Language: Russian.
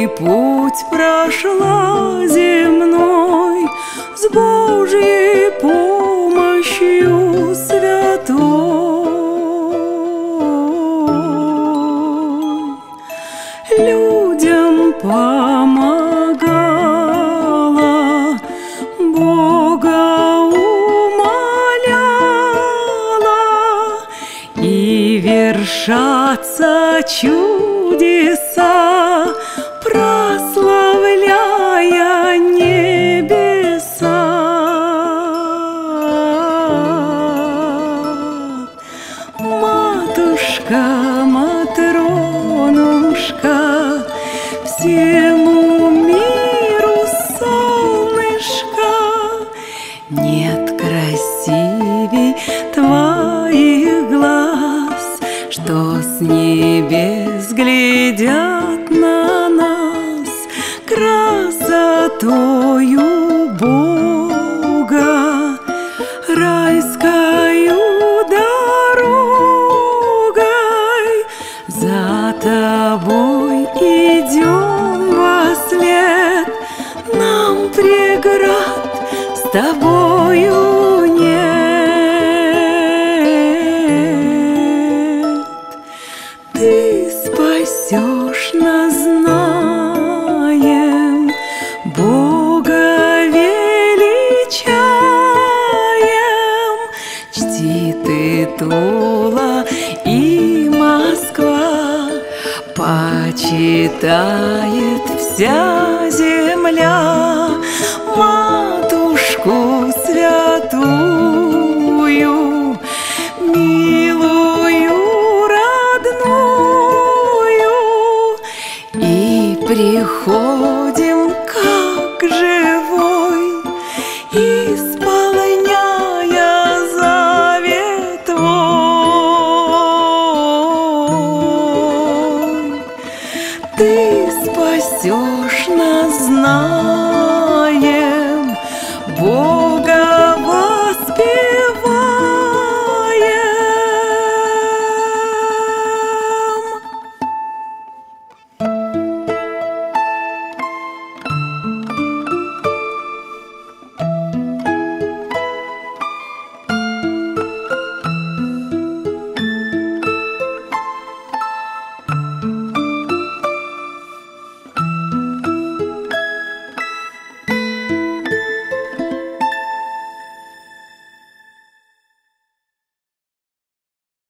Трудный путь прошла земной с Божьей помощью святой. Людям помогала, Бога умоляла, и вершатся чудеса, прославляя небеса. Матушка, Матронушка, всему миру солнышко, нет красивей твоих глаз, что с небес глядят на нас красотою Бога, райскою дорогой. За тобой идем вослед, нам преград с тобою нет. Ты спасешь нас, знаем, Бога величаем. Чти ты Тула и Москва, почитает вся земля матушку святую, милую, родную, и приходим как живой, исполняя завет твой. Ты спасешь нас, знаем,